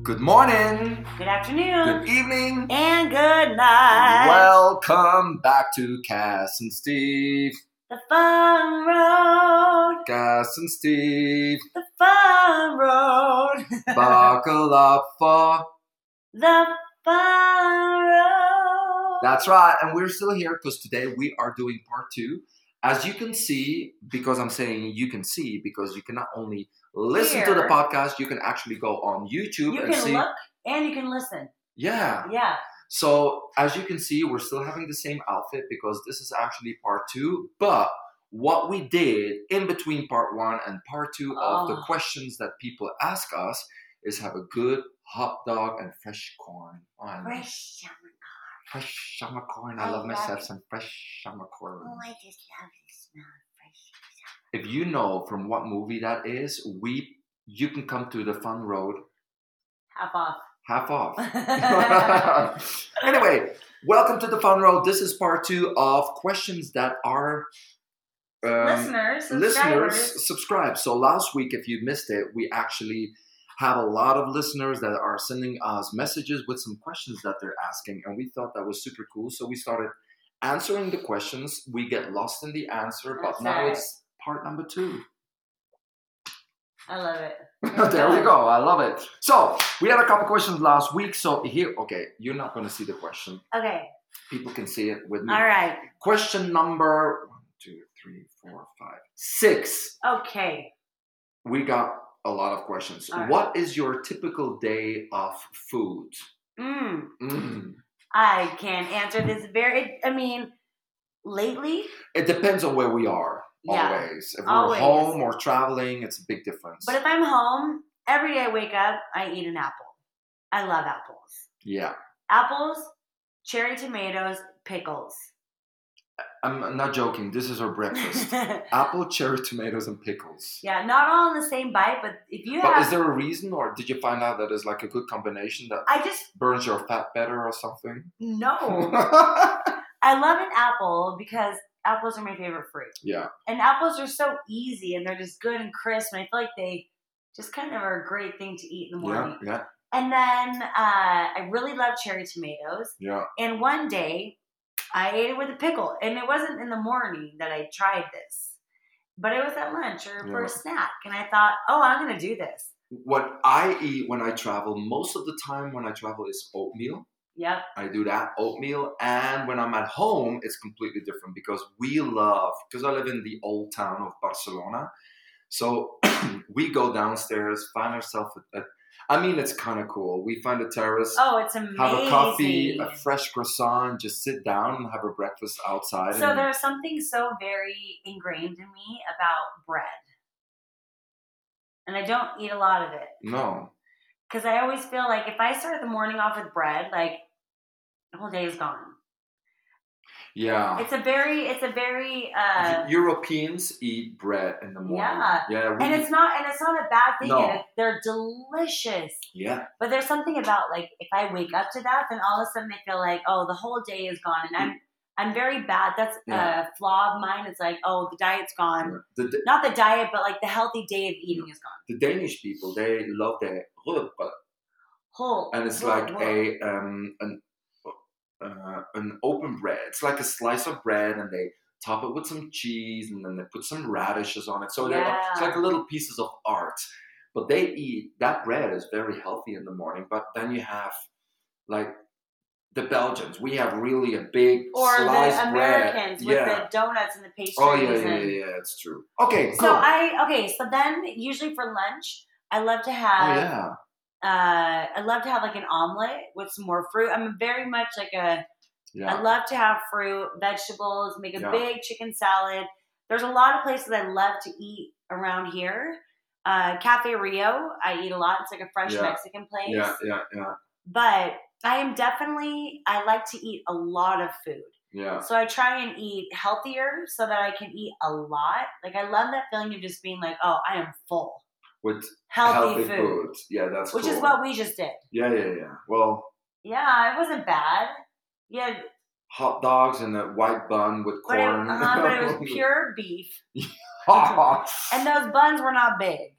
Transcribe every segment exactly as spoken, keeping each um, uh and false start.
Good morning. Good afternoon. Good evening. And good night. Welcome back to Cass and Steve. The fun road. Cass and Steve. The fun road. Buckle up for the fun road. That's right. And we're still here because today we are doing part two. As you can see, because I'm saying you can see, because you can not only listen Here. to the podcast, you can actually go on YouTube You and can see. look and you can listen. Yeah. Yeah. So as you can see, we're still having the same outfit because this is actually part two. But what we did in between part one and part two of the Oh. questions that people ask us is have a good hot dog and fresh corn. Oh, I love Fresh summer. fresh summer corn. I, I love love myself it. some fresh summer corn. Oh, I just love the smell of fresh summer. If you know from what movie that is, we you can come to the fun road Half off. half off. Anyway, welcome to the fun road. This is part two of questions that are um, listeners, listeners subscribers. subscribe. So last week, if you missed it, we actually have a lot of listeners that are sending us messages with some questions that they're asking, and we thought that was super cool. So we started answering the questions. We get lost in the answer, but That's now right. it's part number two. I love it. There we go. I love it. So we had a couple questions last week. So here, okay, you're not going to see the question. Okay. People can see it with me. All right. Question number one, two, three, four, five, six. Okay. We got a lot of questions. All right. What is your typical day of food? Mm. Mm. I can't answer this very, I mean, lately, It depends on where we are. Yeah. Always. If we're Always. home or traveling, it's a big difference. but if I'm home, every day I wake up, I eat an apple. I love apples. Yeah. Apples, cherry tomatoes, pickles. I'm I'm not joking. This is our breakfast. Apple, cherry, tomatoes, and pickles. Yeah, not all in the same bite, but if you But have, is there a reason, or did you find out that it's like a good combination that I just, burns your fat better or something? no. I love an apple because apples are my favorite fruit. Yeah. And apples are so easy and they're just good and crisp, and I feel like they just kind of are a great thing to eat in the Yeah. morning. Yeah. And then uh, I really love cherry tomatoes. Yeah. And one day, I ate it with a pickle. And it wasn't in the morning that I tried this. But it was at lunch or for Yeah. a snack. And I thought, oh, I'm going to do this. What I eat when I travel, most of the time when I travel, is oatmeal. Yep. I do that, oatmeal. And when I'm at home, it's completely different because we love, because I live in the old town of Barcelona. So we go downstairs, find ourselves at, at I mean, it's kind of cool. We find a terrace, Oh, it's amazing. have a coffee, a fresh croissant, just sit down and have a breakfast outside. So and there's something so very ingrained in me about bread. And I don't eat a lot of it. No. Because I always feel like if I start the morning off with bread, like the whole day is gone. Yeah. It's a very, it's a very, uh, Europeans eat bread in the morning. Yeah. Yeah. We, and it's not, and it's not a bad thing. No. And it, they're delicious. yeah. But there's something about like if I wake up to that, then all of a sudden I feel like, oh, the whole day is gone, and I'm I'm very bad. That's Yeah. a flaw of mine. It's like, oh, the diet's gone. The, the, Not the diet, but like the healthy day of eating is gone. the Danish people, they love their rugbrød. Whole. And it's whole- like whole. a um an uh, an open bread. It's like a slice of bread, and they top it with some cheese, and then they put some radishes on it. So they're Yeah. it's like little pieces of art. But they eat that bread is very healthy in the morning. But then you have like the Belgians. We have really a big Or sliced the bread. Americans with Yeah. the donuts and the pastries. Oh yeah, yeah, and, yeah, yeah. It's true. Okay, So go. I okay. So then usually for lunch, I love to oh have. yeah. Uh, I love to have like an omelet with some more fruit. I'm very much like a. Yeah. I love to have fruit, vegetables, make a Yeah. big chicken salad. There's a lot of places I love to eat around here. Uh, Cafe Rio, I eat a lot. It's like a fresh Yeah. Mexican place. Yeah, yeah, yeah, But I am definitely, I like to eat a lot of food. yeah. So I try and eat healthier so that I can eat a lot. Like I love that feeling of just being like, oh, I am full. With Healthy, healthy food. food. Yeah, that's Which cool. is what we just did. Yeah, yeah, yeah. Well, Yeah, it wasn't bad. Yeah, hot dogs and a white bun with but it, corn. uh, but it was pure beef. And those buns were not big.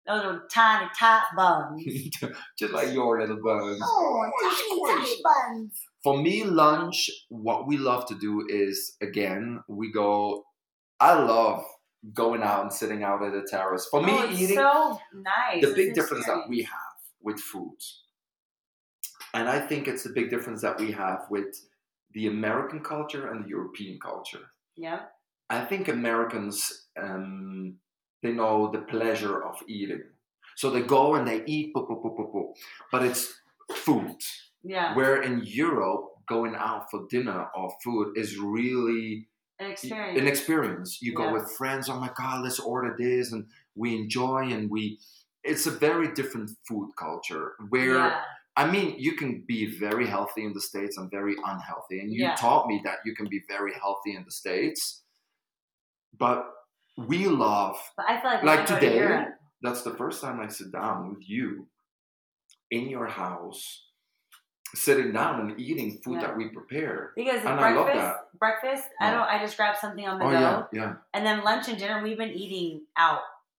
Those little tiny, tight buns. Just like your little buns. Oh, tiny, tiny buns. For me, lunch, what we love to do is, again, we go, I love going out and sitting out at a terrace. For me, oh, it's eating, so nice. the big It's difference that experience. we have with food, and I think it's the big difference that we have with the American culture and the European culture. Yeah. I think Americans, um, they know the pleasure of eating. So they go and they eat, poo, poo, poo, poo, poo. But it's food. Yeah. Where in Europe, going out for dinner or food is really An experience. an experience. You go Yeah. with friends, oh my God, let's order this, and we enjoy, and we, it's a very different food culture where, Yeah. I mean, you can be very healthy in the States and very unhealthy. And you Yeah. taught me that you can be very healthy in the States. But we love, But I feel like, like when I go to today, Europe, that's the first time I sit down with you in your house, sitting down and eating food Yeah. that we prepare. because And I love breakfast, that. breakfast, I Yeah. don't. I just grab something on the Oh, go, yeah, yeah. and then lunch and dinner we've been eating out.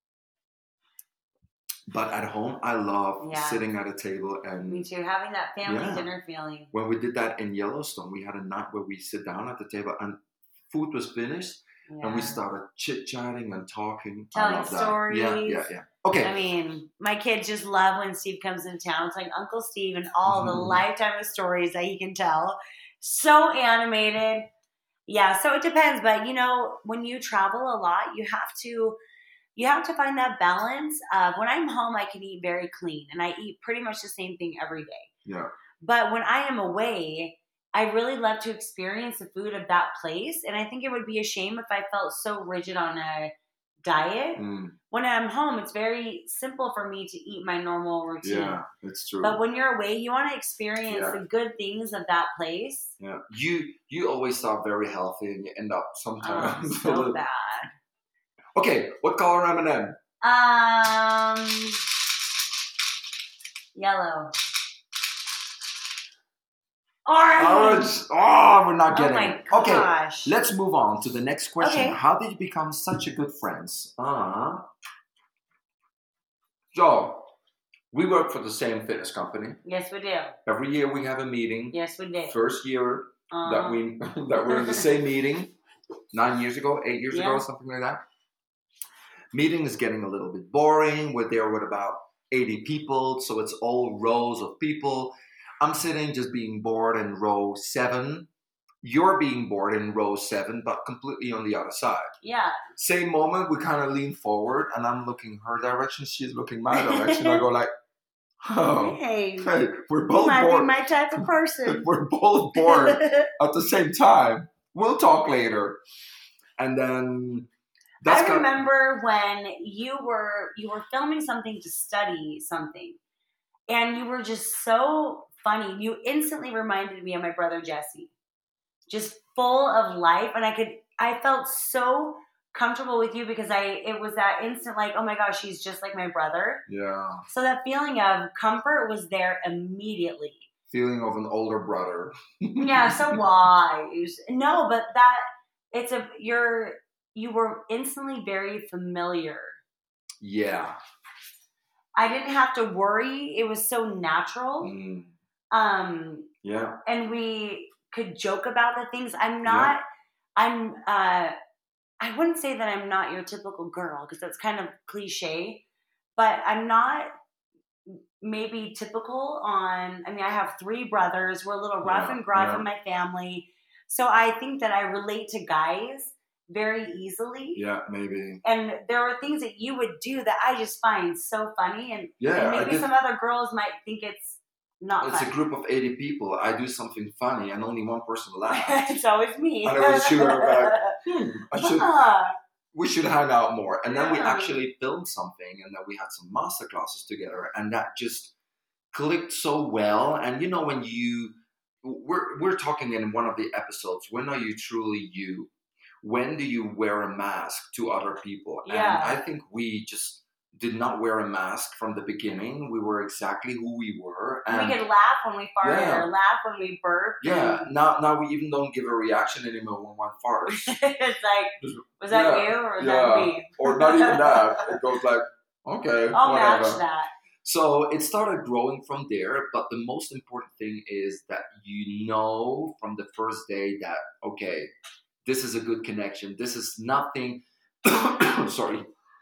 But at home, I love Yeah. sitting at a table and Me too. Having that family Yeah. dinner feeling. when we did that in Yellowstone, we had a night where we sit down at the table and food was finished Yeah. and we started chit-chatting and talking. I Telling love that. stories. Yeah, yeah, yeah. Okay. I mean, my kids just love when Steve comes into town. It's like Uncle Steve and all the Mhm. lifetime of stories that he can tell. So animated. Yeah, so it depends. But, you know, when you travel a lot, you have to you have to find that balance of when I'm home, I can eat very clean and I eat pretty much the same thing every day. Yeah. But when I am away, I really love to experience the food of that place. And I think it would be a shame if I felt so rigid on a diet. Mm, When I'm home, it's very simple for me to eat my normal routine. yeah, it's true. But when you're away, you want to experience Yeah. the good things of that place. Yeah, you you always start very healthy and you end up Oh, sometimes a so little. bad. Okay, what color M and M? Um, yellow. Orange. Orange. Oh, we're not Oh getting my it. Okay, gosh. let's move on to the next question. Okay. How did you become such a good friends? Uh, so, we work for the same fitness company. Yes, we do. Every year we have a meeting. Yes, we do. First year Uh, that we that we're in the same meeting, nine years ago, eight years Yeah. ago, something like that. Meeting is getting a little bit boring. We're there with about eighty people, so it's all rows of people. I'm sitting just being bored in row seven. You're being bored in row seven, but completely on the other side. yeah. Same moment, we kind of lean forward, and I'm looking her direction. She's looking my direction. I go like, "Oh, Hey, hey, we're you both might be bored. my type of person. We're both bored at the same time. We'll talk later." And then that's I kind remember when you were you were filming something to study something, and you were just so funny. You instantly reminded me of my brother Jesse, just full of life, and I could I felt so comfortable with you because I it was that instant like, oh my gosh, she's just like my brother. yeah, So that feeling of comfort was there immediately. feeling of an older brother. Yeah, so wise. No, but that it's a you're you were instantly very familiar. Yeah. I didn't have to worry. It was so natural. Mm, Um, yeah. and we could joke about the things. I'm not, I'm, uh, I wouldn't say that I'm not your typical girl because that's kind of cliche, but I'm not maybe typical on, I mean, I have three brothers. We're a little rough Yeah, and gruff yeah. in my family. So I think that I relate to guys very easily. Yeah, maybe. And there are things that you would do that I just find so funny. And, Yeah, and I maybe did- some other girls might think it's not It's funny. a group of eighty people. I do something funny and only one person laughs. It's always me. And I was sure about, hmm, I should, Ah, we should hang out more. And then we Yeah. actually filmed something and then we had some master classes together and that just clicked so well. And you know, when you, we're, we're talking in one of the episodes, when are you truly you? When do you wear a mask to other people? Yeah. And I think we just did not wear a mask from the beginning. We were exactly who we were. And we could laugh when we farted Yeah. or laugh when we burp. yeah, now now we even don't give a reaction anymore when one farts. It's like, was that Yeah, you or was yeah. that me? Or not even that. It goes like, Okay, I'll whatever. match that. So it started growing from there, but the most important thing is that you know from the first day that, okay, this is a good connection. This is nothing. Sorry.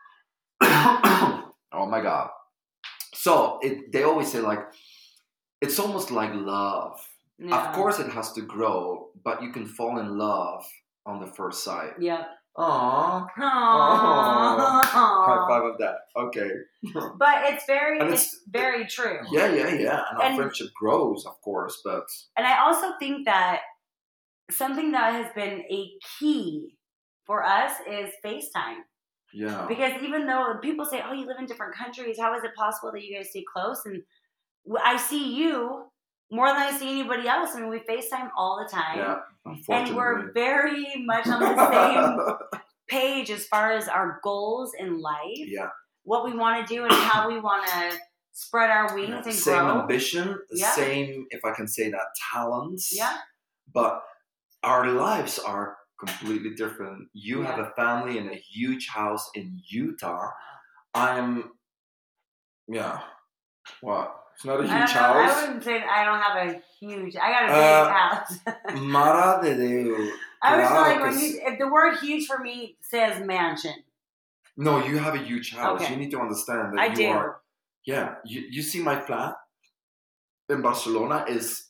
Oh my God. So it, they always say, like, it's almost like love. Yeah. Of course it has to grow, but you can fall in love on the first sight. Yep. Aww. Aww. High five of that. Okay. But it's very, And it's, it's- very true. Yeah, yeah, yeah. And our And- friendship grows, of course, but And I also think that something that has been a key for us is FaceTime. yeah. Because even though people say, oh, you live in different countries, how is it possible that you guys stay close? And w- I see you more than I see anybody else. I mean, we FaceTime all the time. Yeah, And unfortunately. we're very much on the same page as far as our goals in life, Yeah. what we want to do and how we want to spread our wings Yeah. and Same grow. ambition, Yeah. same, if I can say that, talents. Yeah. But our lives are completely different. You Yeah. have a family in a huge house in Utah. I'm, yeah. What? It's not a I, huge don't know, I house. wouldn't say I don't have a huge. I got a Uh, big house. Mara de Deo. I was Claro like, que when sí. you, if the word "huge" for me says mansion. No, you have a huge house. Okay. You need to understand that I you do. are. Yeah, you, you see my flat in Barcelona is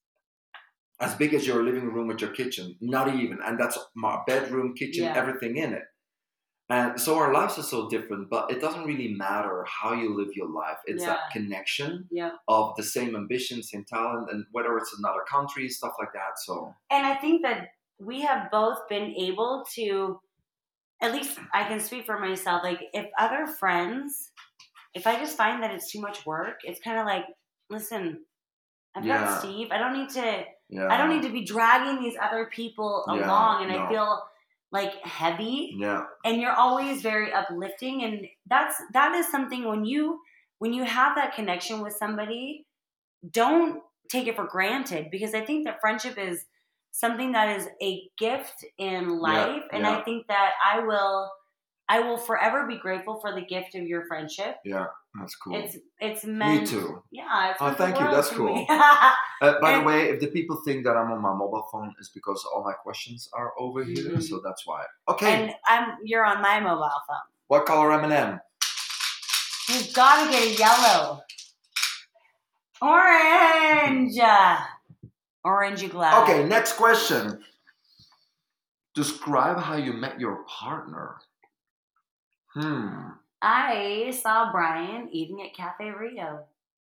as big as your living room with your kitchen. Not even. And that's my bedroom, kitchen, Yeah. everything in it. And so our lives are so different, but it doesn't really matter how you live your life. It's that Yeah. connection Yeah. of the same ambition, same talent, and whether it's another country, stuff like that. So, And I think that we have both been able to, at least I can speak for myself, like if other friends, if I just find that it's too much work, it's kind of like, listen, I've Yeah. got Steve. I don't need to, yeah. I don't need to be dragging these other people Yeah, along. And no. I feel like heavy. Yeah. And you're always very uplifting. And that's, that is something when you, when you have that connection with somebody, don't take it for granted, because I think that friendship is something that is a gift in life. And yeah. I think that I will, I will forever be grateful for the gift of your friendship. Yeah. That's cool. It's, it's meant. Me too. Yeah. It's Oh, meant the thank you. world That's to cool. me. Uh, by And- the way, if the people think that I'm on my mobile phone, it's because all my questions are over here, Mhm. so that's why. Okay, And I'm, you're on my mobile phone. what color M and M? You've got to get a yellow. Orange. Orangey glass. Okay, next question. Describe how you met your partner. Hmm. I saw Brian eating at Cafe Rio.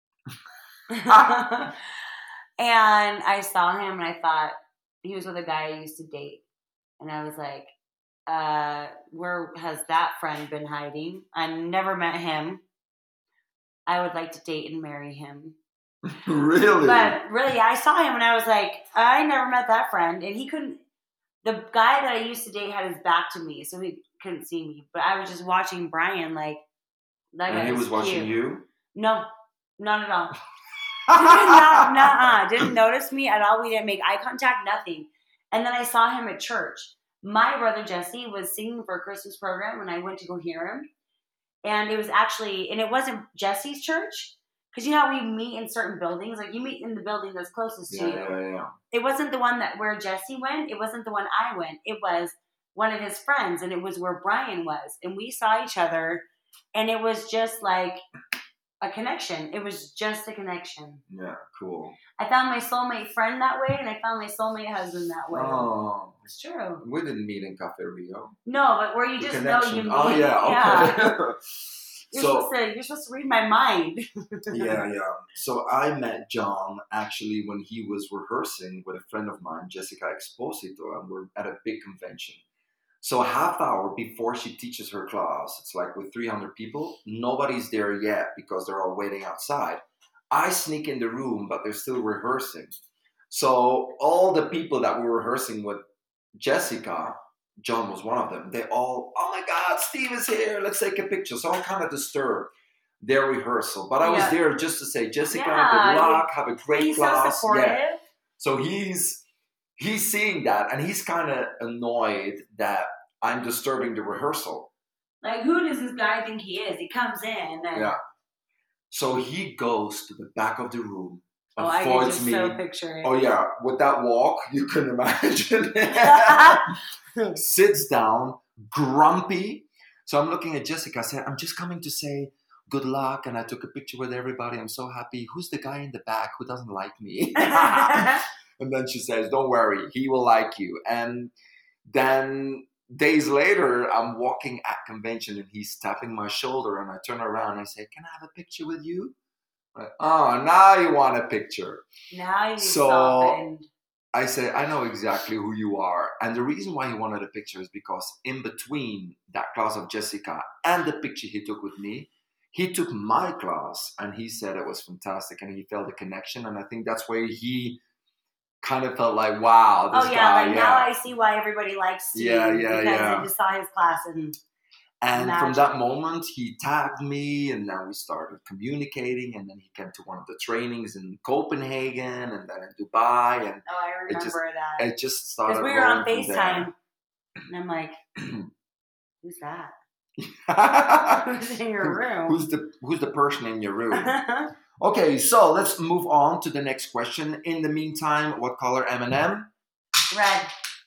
And I saw him and I thought he was with a guy I used to date. And I was like, uh, where has that friend been hiding? I never met him. I would like to date and marry him. Really? But really, I saw him and I was like, I never met that friend. And he couldn't, the guy that I used to date had his back to me, so he couldn't see me. But I was just watching Brian, like, that guy and he was watching cute. you? No, not at all. no, nuh-uh. Didn't notice me at all. We didn't make eye contact, nothing. And then I saw him at church. My brother Jesse was singing for a Christmas program when I went to go hear him. And it was actually, and it wasn't Jesse's church. Because you know how we meet in certain buildings? Like you meet in the building that's closest Yeah, to you. yeah, yeah. It wasn't the one that where Jesse went. It wasn't the one I went. It was one of his friends. And it was where Brian was. And we saw each other. And it was just like a connection. It was just a connection. Yeah, cool. I found my soulmate friend that way, and I found my soulmate husband that way. Oh, It's true. we didn't meet in Cafe Rio. No, but where you The just know connection. you meet. Oh, yeah, okay. You're, So- supposed to, you're supposed to read my mind. Yeah, yeah. So I met John actually when he was rehearsing with a friend of mine, Jessica Exposito, and we're at a big convention. So a half hour before she teaches her class, it's like with three hundred people, nobody's there yet because they're all waiting outside. I sneak in the room, but they're still rehearsing. So all the people that were rehearsing with Jessica, John was one of them, they all, oh my God, Steve is here, let's take a picture. So I kind of disturbed their rehearsal. But I was Yeah. there just to say, Jessica, Yeah, good luck, have a great He's so class. supportive. Yeah. So he's he's seeing that, and he's kind of annoyed that I'm disturbing the rehearsal. Like, who does this guy think he is? He comes in and Yeah. So he goes to the back of the room, oh, I can avoids just me. so picture it. Oh yeah, with that walk, you can imagine. Sits down, grumpy. So I'm looking at Jessica. I said, I'm just coming to say good luck, and I took a picture with everybody. I'm so happy. Who's the guy in the back who doesn't like me? And then she says, don't worry, he will like you. And then days later, I'm walking at convention and he's tapping my shoulder, and I turn around and I say, can I have a picture with you? Like, oh, now you want a picture. Now you So softened. I said, I know exactly who you are. And the reason why he wanted a picture is because in between that class of Jessica and the picture he took with me, he took my class and he said it was fantastic and he felt a connection. And I think that's where he kind of felt like, wow, this oh yeah, guy, like yeah. now I see why everybody likes Steve. Yeah, yeah, because yeah. I just saw his class and And Magic. from that moment, he tagged me, and then we started communicating. And then he came to one of the trainings in Copenhagen, and then in Dubai, and oh, I remember it just, that. It just started. Because we were on rolling from FaceTime, and I'm like, "Who's that? Who's in your room? Who's the Who's the person in your room?" Okay, so let's move on to the next question. In the meantime, what color M and M? Red.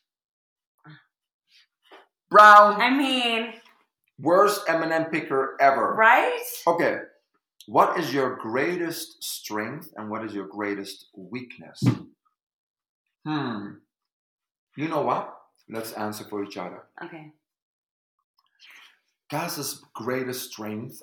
Brown. I mean, worst M and M picker ever. Right? Okay. What is your greatest strength and what is your greatest weakness? Hmm. You know what? Let's answer for each other. Okay. Gaz's greatest strength,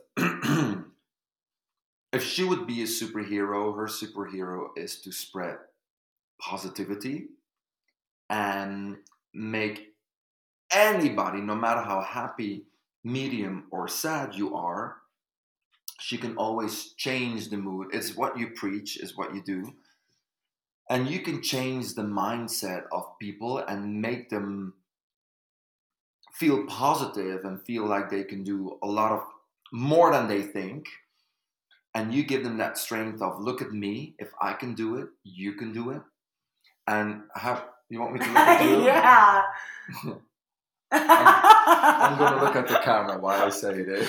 if she would be a superhero, her superhero is to spread positivity and make anybody, no matter how happy, medium, or sad you are, she can always change the mood. It's what you preach, is what you do. And you can change the mindset of people and make them feel positive and feel like they can do a lot of more than they think. And you give them that strength of, look at me, if I can do it, you can do it. And have you want me to look at you? Yeah. I'm, I'm going to look at the camera while I say this.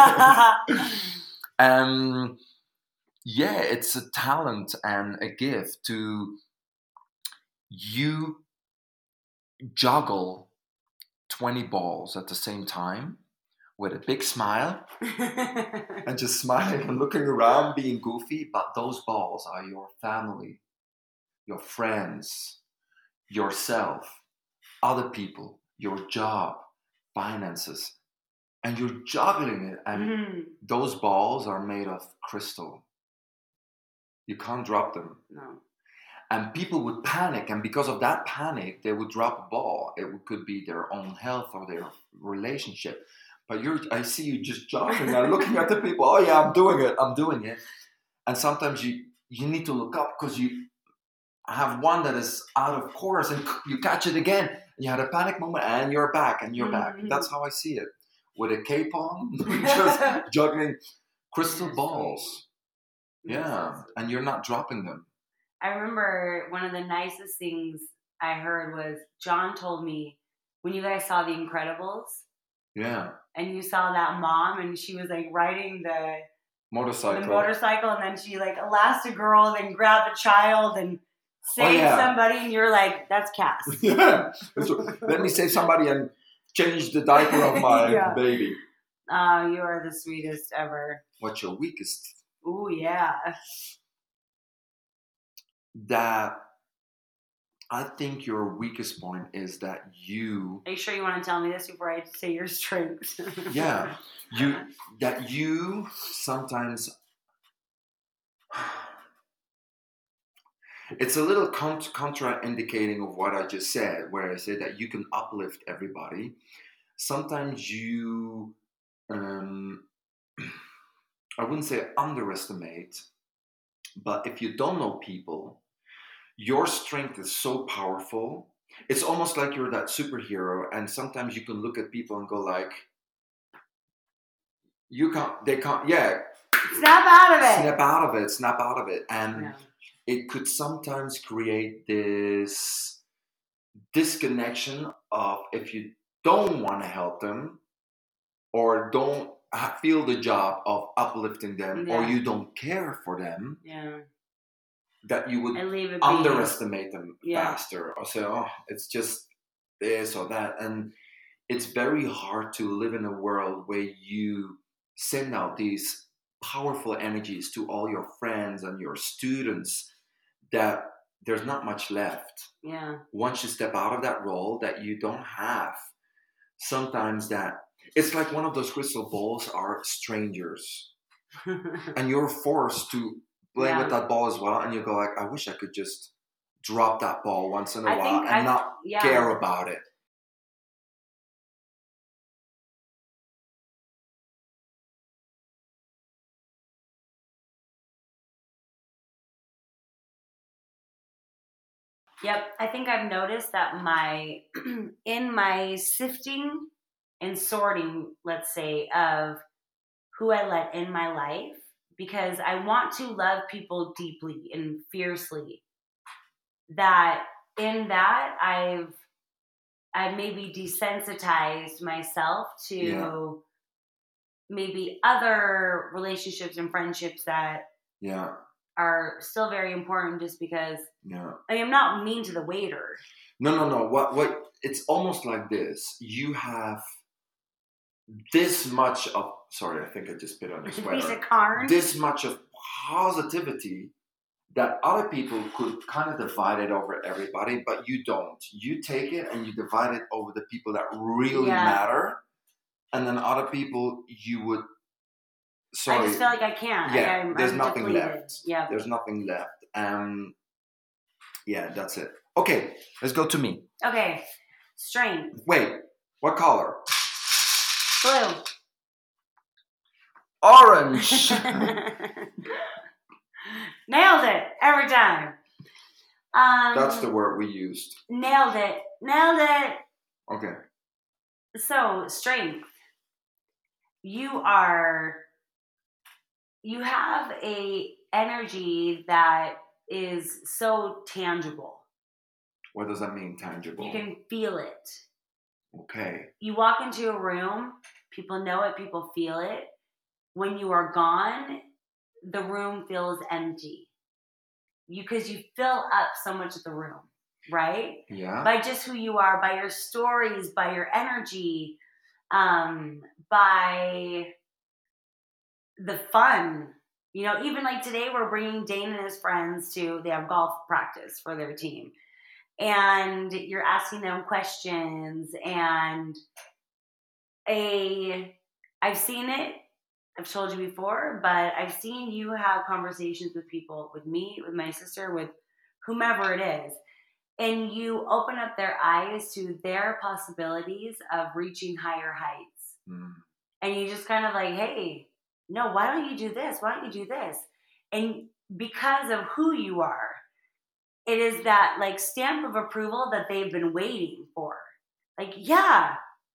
um, yeah, it's a talent and a gift to you juggle twenty balls at the same time with a big smile and just smiling and looking around, being goofy. But those balls are your family, your friends, yourself, other people, your job, finances, and you're juggling it. And mm. those balls are made of crystal. You can't drop them. No. And people would panic, and because of that panic, they would drop a ball. It could be their own health or their relationship. But you're, I see you just jogging and looking at the people. Oh yeah, I'm doing it. I'm doing it. And sometimes you you need to look up because you have one that is out of course, and you catch it again. And you had a panic moment, and you're back, and you're mm-hmm. back. That's how I see it. With a cape on, just juggling crystal balls. Yeah, and you're not dropping them. I remember one of the nicest things I heard was John told me when you guys saw The Incredibles. Yeah. And you saw that mom and she was like riding the motorcycle. The motorcycle and then she like Elastigirl, then grabbed a child and saved oh, yeah. somebody and you're like, that's Cass. Yeah. Let me save somebody and change the diaper of my yeah. baby. Oh, you are the sweetest ever. What's your weakest? Ooh, yeah. That I think your weakest point is that you. Are you sure you want to tell me this before I say your strengths? Yeah, you that you sometimes. It's a little cont- contra-indicating of what I just said, where I say that you can uplift everybody. Sometimes you, um, I wouldn't say underestimate, but if you don't know people, your strength is so powerful. It's almost like you're that superhero, and sometimes you can look at people and go like, you can't, they can't, yeah. Snap out of it. Snap out of it, snap out of it. And yeah. it could sometimes create this disconnection of if you don't want to help them, or don't ha- feel the job of uplifting them, Yeah. or you don't care for them, Yeah. that you would I leave it be. underestimate them Yeah. faster, or say, oh, it's just this or that. And it's very hard to live in a world where you send out these powerful energies to all your friends and your students, that there's not much left. Yeah. Once you step out of that role, that you don't have, sometimes that it's like one of those crystal balls are strangers, and you're forced to play Yeah. with that ball as well, and you go like, I wish I could just drop that ball once in a I while think and I- not yeah. care about it. Yep, I think I've noticed that my in my sifting and sorting, let's say, of who I let in my life, because I want to love people deeply and fiercely, that in that I've I maybe desensitized myself to Yeah. maybe other relationships and friendships that Yeah, are still very important, just because yeah. I mean, I'm not mean to the waiter. No, no, no. What, what? It's almost like this. You have this much of. Sorry, I think I just spit on your Piece sweater. of corn. This much of positivity that other people could kind of divide it over everybody, but you don't. You take it and you divide it over the people that really Yeah. matter, and then other people you would. Sorry. I just feel like I can't. Yeah, Like I'm, there's I'm nothing depleted. left. Yeah. There's nothing left. Um. Yeah, that's it. Okay, let's go to me. Okay. Strength. Wait, what color? Blue. Orange. Nailed it every time. Um, That's the word we used. Nailed it. Nailed it. Okay. So, strength. You are, you have a energy that is so tangible. What does that mean, tangible? You can feel it. Okay. You walk into a room, people know it, people feel it. When you are gone, the room feels empty. You, because you fill up so much of the room, right? Yeah. By just who you are, by your stories, by your energy, um, by the fun. You know, even like today, we're bringing Dane and his friends to, they have golf practice for their team. And you're asking them questions, and a, I've seen it, I've told you before, but I've seen you have conversations with people, with me, with my sister, with whomever it is. And you open up their eyes to their possibilities of reaching higher heights. Mm. And you just kind of like, hey, no, why don't you do this? Why don't you do this? And because of who you are, it is that like stamp of approval that they've been waiting for. Like, yeah,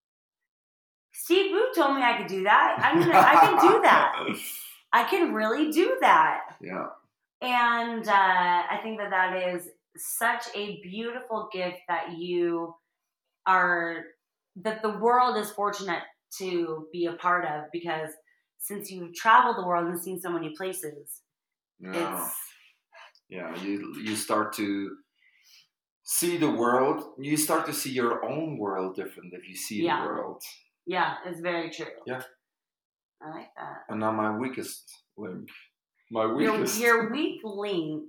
Steve Booth told me I could do that. I'm gonna, I can do that. I can really do that. Yeah. And uh, I think that that is such a beautiful gift that you are, that the world is fortunate to be a part of, because since you've traveled the world and seen so many places, Yeah. it's, Yeah. You you start to see the world. You start to see your own world different if you see Yeah. the world. yeah, it's very true. Yeah. I like that. And now my weakest link. My Your, weakest. your weak link,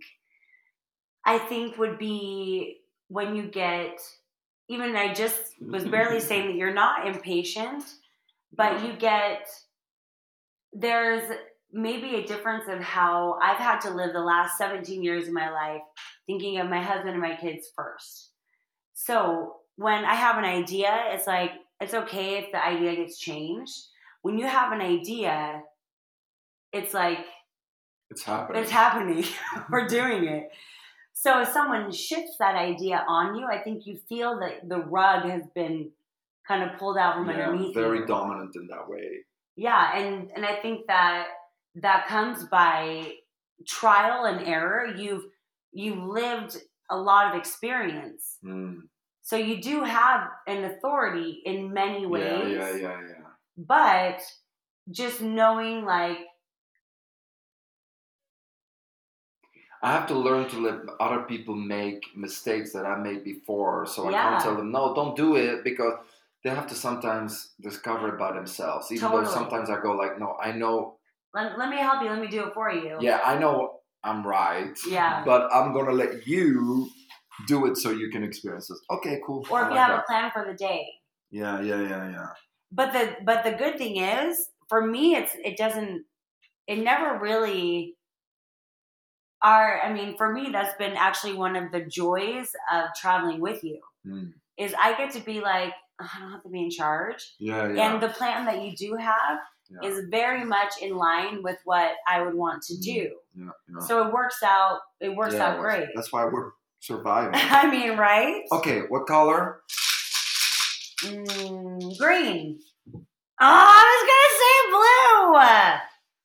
I think, would be when you get, even I just was barely saying that you're not impatient, but No. you get, there's maybe a difference of how I've had to live the last seventeen years of my life thinking of my husband and my kids first. So when I have an idea, it's like, it's okay if the idea gets changed. When you have an idea, it's like, It's happening. it's happening. We're doing it. So if someone shifts that idea on you, I think you feel that the rug has been kind of pulled out from Yeah, underneath very you. dominant in that way. Yeah, and, and I think that that comes by trial and error. You've you've lived a lot of experience. Mm. So you do have an authority in many ways. Yeah, yeah, yeah, yeah. but just knowing like I have to learn to let other people make mistakes that I made before. So I Yeah. can't tell them, no, don't do it, because they have to sometimes discover it by themselves. Even Totally. though sometimes I go like, no, I know, let, let me help you, let me do it for you. yeah, I know I'm right. Yeah. But I'm going to let you do it so you can experience it. Okay, cool. Or I if you like have that. a plan for the day. Yeah, yeah, yeah, yeah. But the but the good thing is, for me, it's it doesn't it never really are. I mean, for me, that's been actually one of the joys of traveling with you. Mm. Is I get to be like, oh, I don't have to be in charge. Yeah, yeah. And the plan that you do have yeah. is very much in line with what I would want to do. Yeah, yeah. So it works out. It works yeah, out great. That's why we're surviving. I mean, right? Okay, what color? Mm, green. Oh, I was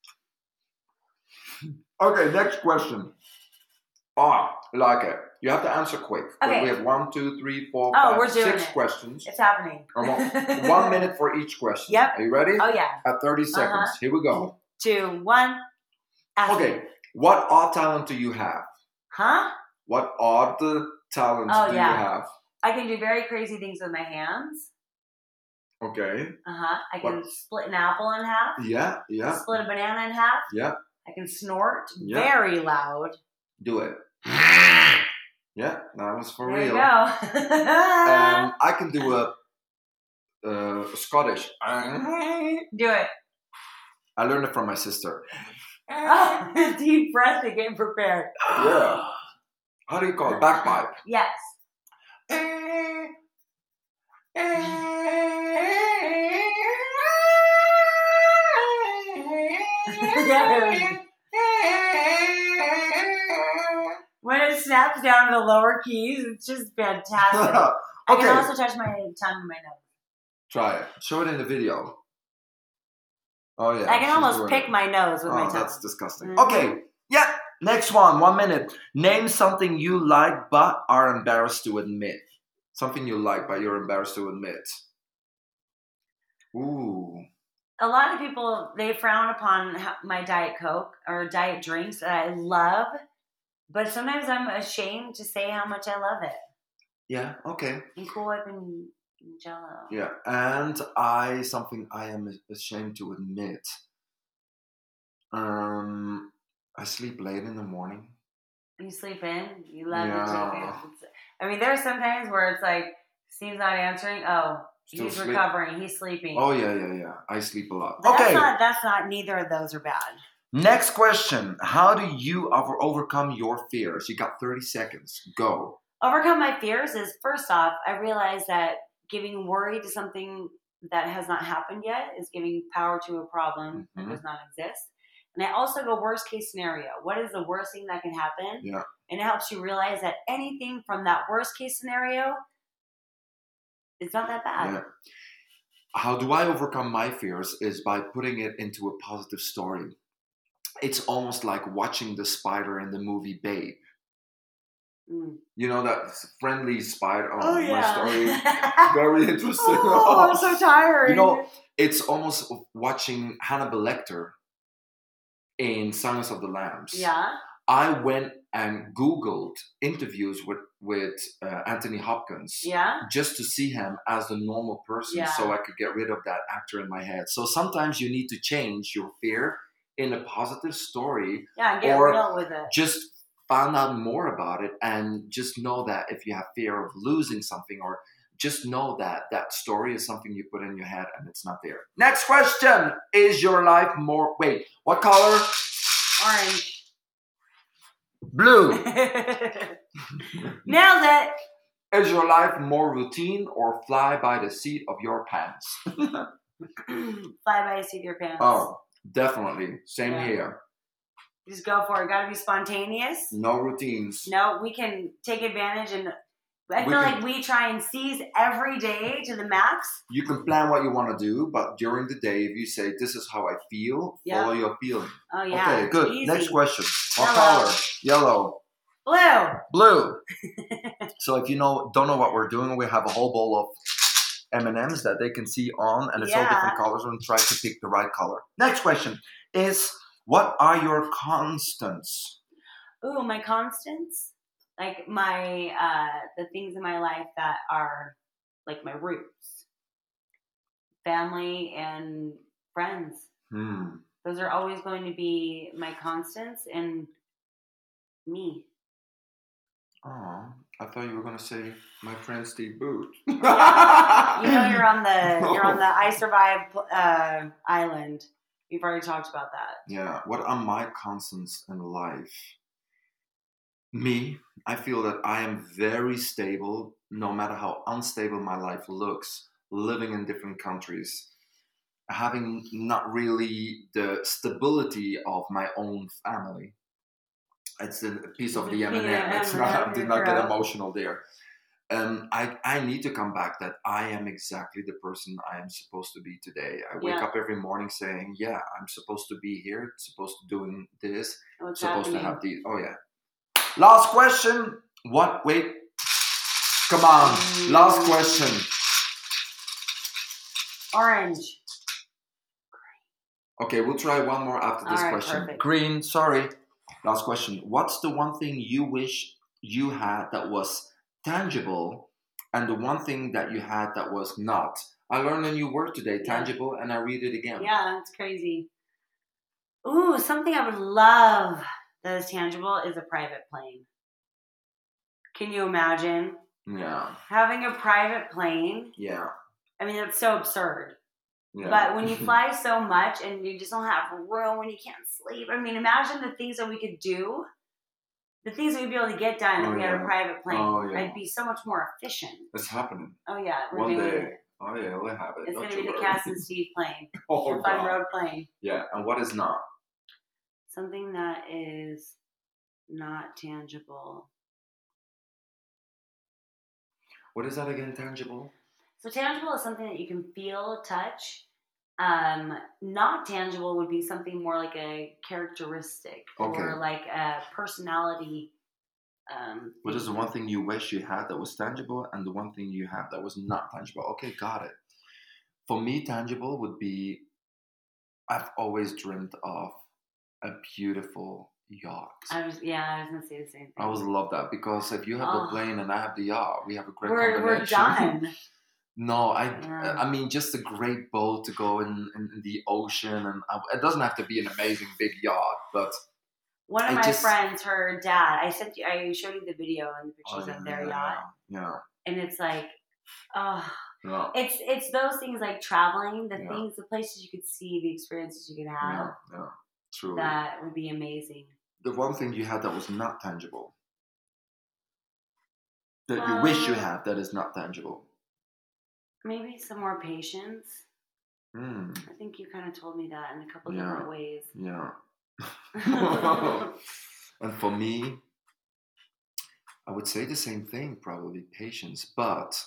gonna say blue. Okay, next question. Oh, like it. You have to answer quick. Okay. We have one, two, three, four, Oh, five, we're doing six it. questions. It's happening. One minute for each question. Yep. Are you ready? Oh yeah. At thirty seconds. Uh-huh. Here we go. Two, one. Ask Okay. me. What odd talent do you have? Huh? What odd talent Oh, do yeah. you have? I can do very crazy things with my hands. Okay. Uh huh. I can What? split an apple in half. Yeah, yeah, Split a banana in half. yeah. I can snort Yeah. very loud. Do it. Yeah, that was for there real. you go. um, I can do a, a Scottish. Do it. I learned it from my sister. Oh, deep breath and get prepared. Yeah. How do you call it? Bagpipe. Yes. When it snaps down to the lower keys, it's just fantastic. I Okay. can also touch my tongue and my nose. Try it. Show it in the video. Oh yeah. I can she's almost doing pick it. my nose with Oh, my tongue. that's disgusting. Mhm. Okay. Yeah. Next one. One minute. Name something you like but are embarrassed to admit. Something you like but you're embarrassed to admit. Ooh. A lot of people, they frown upon my Diet Coke or diet drinks that I love, but sometimes I'm ashamed to say how much I love it. Yeah. Okay. And Cool Whip and Jell-O. Yeah. And I something I am ashamed to admit. Um, I sleep late in the morning. You sleep in. You love Yeah. to take it. I mean, there are some times where it's like, Steve's not answering. Oh, Still he's sleep. recovering. He's sleeping. Oh yeah, yeah, yeah. I sleep a lot. But okay. That's not, that's not, neither of those are bad. Next question. How do you over- overcome your fears? You got thirty seconds. Go. Overcome my fears is, first off, I realize that giving worry to something that has not happened yet is giving power to a problem Mhm. that does not exist. And I also go worst case scenario. What is the worst thing that can happen? Yeah. And it helps you realize that anything from that worst case scenario, it's not that bad. Yeah. How do I overcome my fears is by putting it into a positive story. It's almost like watching the spider in the movie Babe. Mm. You know that friendly spider. Oh, Oh, my yeah. story. Very interesting. Oh, I'm so tired. You know, it's almost watching Hannibal Lecter in Silence of the Lambs. Yeah. I went and Googled interviews with with uh, Anthony Hopkins, Yeah. just to see him as a normal person, Yeah. so I could get rid of that actor in my head. So sometimes you need to change your fear in a positive story, Yeah, and get or real with it. just find out more about it, and just know that if you have fear of losing something, or just know that that story is something you put in your head and it's not there. Next question. Is your life more... Wait, what color? Orange. Blue. Nailed it. Is your life more routine or fly by the seat of your pants? Fly by the seat of your pants. Oh, definitely. Same Yeah. here. Just go for it. Got to be spontaneous. No routines. No, we can take advantage, and I We feel can- like we try and seize every day to the max. You can plan what you want to do, but during the day, if you say, this is how I feel, Yeah. follow your feeling. Oh yeah. Okay, good. Easy. Next question. What Yellow. color? Yellow. Blue. Blue. So if you know don't know what we're doing, we have a whole bowl of M and M's that they can see on, and it's all Yeah. different colors, and try to pick the right color. Next question is, what are your constants? Ooh, my constants, like my uh, the things in my life that are like my roots, family and friends. Hmm. Those are always going to be my constants and me. Oh, I thought you were gonna say my friend Steve Booth. You know, you're on the you're on the I Survive uh, island. We've already talked about that. Yeah. What are my constants in life? Me, I feel that I am very stable, no matter how unstable my life looks, living in different countries, having not really the stability of my own family. It's a piece of the M and M. Yeah, It's M and M, not. I did not get girl. emotional there. Um, I, I need to come back that I am exactly the person I am supposed to be today. I wake Yeah. up every morning saying, yeah, I'm supposed to be here, supposed to doing this, What's supposed happening? to have these. Oh, yeah. Last question. What? Wait. Come on. Mm. Last question. Orange. Okay, we'll try one more after this All right, question. perfect. Green, sorry. Last question. What's the one thing you wish you had that was tangible and the one thing that you had that was not? I learned a new word today, Yeah. tangible, and I read it again. Yeah, that's crazy. Ooh, something I would love that is tangible is a private plane. Can you imagine Yeah. having a private plane? Yeah. I mean, that's so absurd. Yeah. But when you fly so much and you just don't have room, when you can't sleep, I mean, imagine the things that we could do, the things that we'd be able to get done Oh, if we had yeah. a private plane. Oh, yeah. I'd be so much more efficient. It's happening. Oh, yeah. We're One doing day. it. Oh, yeah, we'll have it. It's Don't going to you be the worry. Cass and Steve plane. Oh, the fun God. road plane. Yeah, and what is not? Something that is not tangible. What is that again, tangible? So tangible is something that you can feel, touch. Um, not tangible would be something more like a characteristic Okay. or like a personality. Um, What is the thing. one thing you wish you had that was tangible and the one thing you have that was not tangible? Okay, got it. For me, tangible would be, I've always dreamed of a beautiful yacht. I was, yeah, I was gonna say the same thing. I always love that because if you have Oh. the plane and I have the yacht, we have a great we're we're combination. done. No, I, Yeah. I mean, just a great boat to go in, in, in the ocean, and I, it doesn't have to be an amazing big yacht, but One of I my just- friends, her dad, I sent you, I showed you the video and the oh, pictures yeah, of their yeah, yacht, yeah, and it's like, oh, yeah, it's it's those things like traveling, the Yeah. things, the places you could see, the experiences you could yeah, have. yeah, truly. That would be amazing. The one thing you had that was not tangible, that you wish you Uh, had that is not tangible. Maybe some more patience. Mm, I think you kind of told me that in a couple Yeah. different ways. yeah. And for me, I would say the same thing, probably patience, but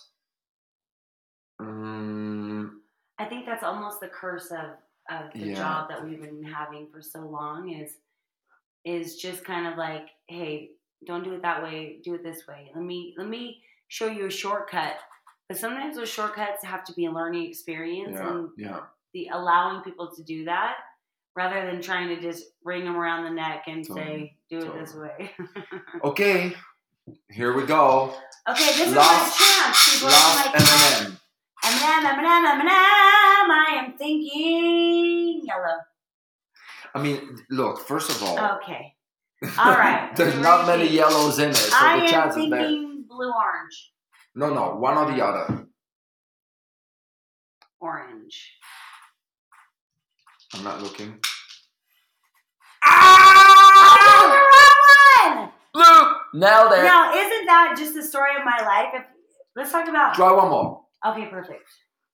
um, I think that's almost the curse of, of the Yeah. job that we've been having for so long is is just kind of like, hey, don't do it that way, do it this way. Let me let me show you a shortcut. But sometimes those shortcuts have to be a learning experience yeah, and yeah. the allowing people to do that rather than trying to just ring them around the neck and Totally, say, do it this totally. way. Okay, here we go. Okay, this Last- is my chance. People Last like M my and M. M and M, M and M, M and M. I am thinking yellow. I mean, look, first of all, Okay. All right. there's Let me not many repeat. yellows in it, so I the am chances thinking there. blue orange. No, no, one or the other. Orange. I'm not looking. Ah! Blue! Nailed it. Now, isn't that just the story of my life? If, let's talk about. Try one more. Okay, perfect.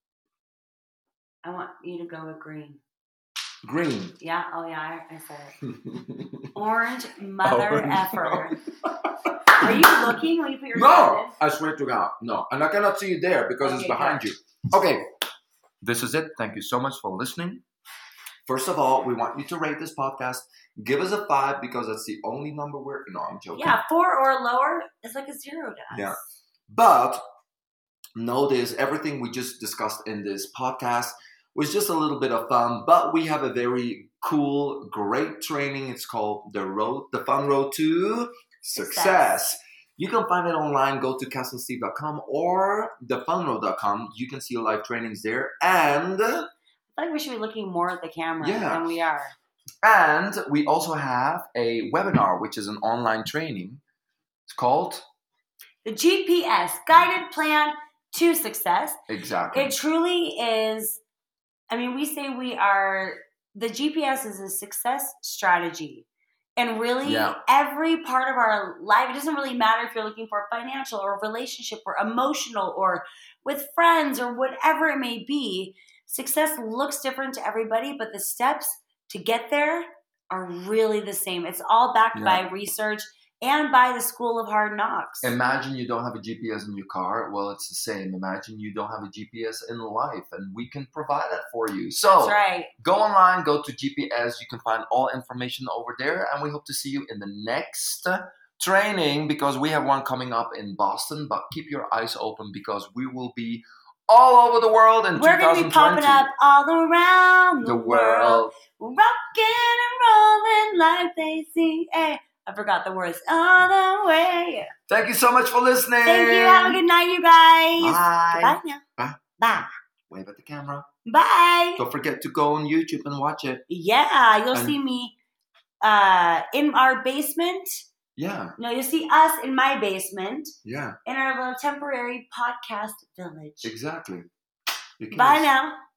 I want you to go with green. Green. Yeah. Oh, yeah. I, I said it. Orange, mother Orange. effer. Are you looking when you put your hand No, in? I swear to God, no. And I cannot see you there because it's Okay, behind good. you. Okay, this is it. Thank you so much for listening. First of all, we want you to rate this podcast. Give us a five because that's the only number we're... No, I'm joking. Yeah, four or lower is like a zero to us. Yeah. But know this, everything we just discussed in this podcast was just a little bit of fun, but we have a very cool, great training. It's called the road, the fun road to success. success. You can find it online. Go to castle steve dot com or the fun road dot com. You can see live trainings there. And I feel like we should be looking more at the camera yeah. than we are. And we also have a webinar, which is an online training. It's called the G P S, Guided Plan to Success. Exactly. It truly is. I mean, we say we are, the G P S is a success strategy. And really, yeah. every part of our life, it doesn't really matter if you're looking for a financial or a relationship or emotional or with friends or whatever it may be. Success looks different to everybody, but the steps to get there are really the same. It's all backed yeah. by research and by the School of Hard Knocks. Imagine you don't have a G P S in your car. Well, it's the same. Imagine you don't have a G P S in life, and we can provide that for you. So that's right. Go online, go to G P S. You can find all information over there, and we hope to see you in the next training because we have one coming up in Boston. But keep your eyes open because we will be all over the world in We're going to be popping up all around the, the world. world. Rocking and rolling like they sing. Hey. I forgot the words. All the way. Thank you so much for listening. Thank you. Have a good night, you guys. Bye. Bye now. Bye. Bye. Wave at the camera. Bye. Don't forget to go on YouTube and watch it. Yeah, you'll and see me uh, in our basement. Yeah. No, you'll see us in my basement. Yeah. In our little temporary podcast village. Exactly. Bye now.